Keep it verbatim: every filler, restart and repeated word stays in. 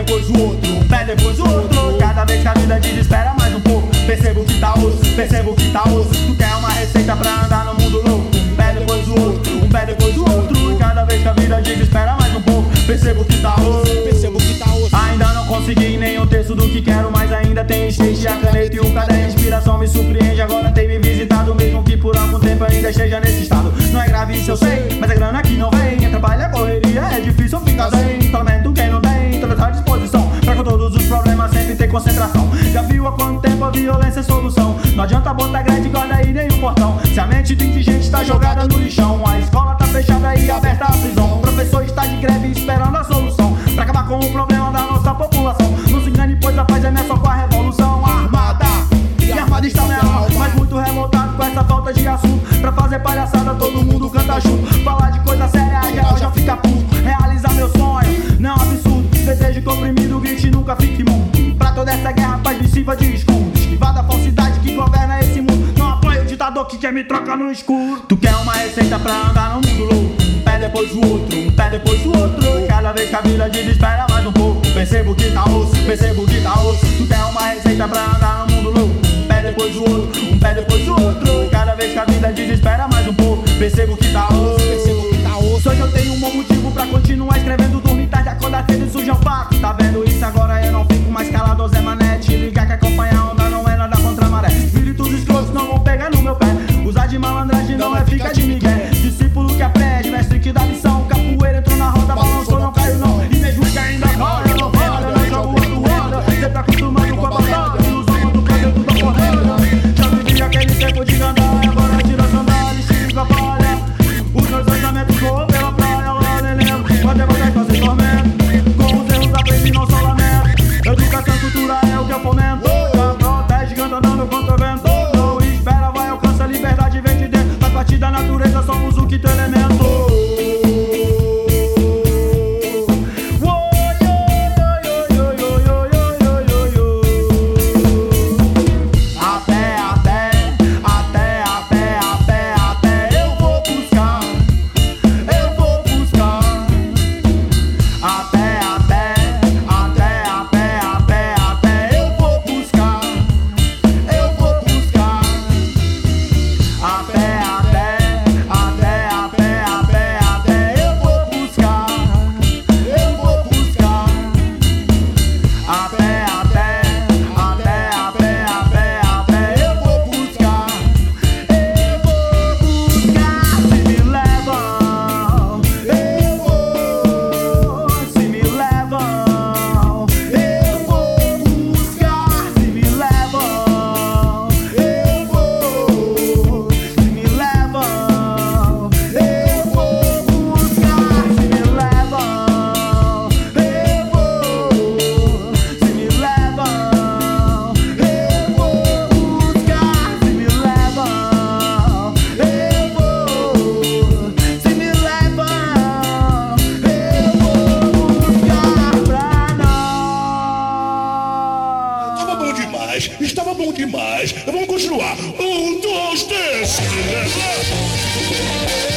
depois o outro, um pé depois o outro. Cada vez que a vida desespera mais um pouco, percebo que tá osso, percebo que tá osso. Tu quer uma receita pra andar no mundo louco, um pé depois o outro, um pé depois o outro. Cada vez que a vida desespera mais um pouco, percebo que tá osso, percebo que tá osso. Ainda não consegui nem um terço do que quero, mas ainda tem skate, a caneta e o caderno. A inspiração me surpreende, agora tem me visitado, mesmo que por algum tempo ainda esteja nesse estado. Não é grave isso eu sei, mas a grana que não vem, trabalha, correria, é difícil ficar sem. Tormento quem não tem, toda à disposição, pra com todos os problemas sempre ter concentração. Já viu há quanto tempo a violência é solução? Não adianta botar grade, guarda aí nem o portão. Se a mente do indigente está jogada no lixão, a escola tá fechada e aberta a prisão. O professor está de greve esperando a solução pra acabar com o problema da nossa população. Não se engane, pois a paz é minha só com a revolução armada. E armada está minha alma, mas muito revoltado com essa falta de assunto. Pra fazer palhaçada todo mundo canta junto. Falar de coisa séria, geral já fica puto. Realizar meu sonho, não absurdo. Desejo que o oprimido grite nunca fique mudo. Pra toda essa guerra, paz me sirva de escudo. Esquivar da falsidade que governa esse mundo. Não apoio o ditador que quer me trocar no escuro. Tu quer uma receita pra andar no mundo louco, um pé depois o outro, um pé depois o outro. Cada vez que a vida desespera mais um pouco, percebo que tá osso, percebo que tá osso. Tu quer uma receita pra andar no mundo louco, um pé depois o outro, um pé depois o outro. Cada vez que a vida desespera mais um pouco, percebo que tá osso, percebo que tá osso. Hoje eu tenho um bom motivo pra continuar escrevendo. Dormir tarde, acordar cedo e suja o fato. Tá vendo isso agora? Eu não fico mais calado, Zé Mané. Te ligar que acompanhar a onda não é nada contra a maré. Espíritos escrotos não vão pegar no meu pé. Usar de malandragem não é ficar de migué. Discípulo que aprende, mestre que dá lição. Capoeira entrou na roda, balançou, não caiu não. E mesmo que ainda roda, eu não roda, eu não jogo outro roda. Cê tá acostumado com a balada, ilusão do planeta da corrida. Já vivi aquele tempo de andar, agora tira a sandália e se liga a palha. Os meus orçamentos voam pela praia, lá nem lembro. Pode vontade fazer tormento, com os erros aprendi não só lamento. Educação, cultura é o que eu fomento. Já protege, canta andando contra o vento. Não espera, vai, alcança a liberdade, vem de dentro. Faz parte da natureza, somos o quinto elemento. Estava bom demais. Vamos continuar. Um, dois, três.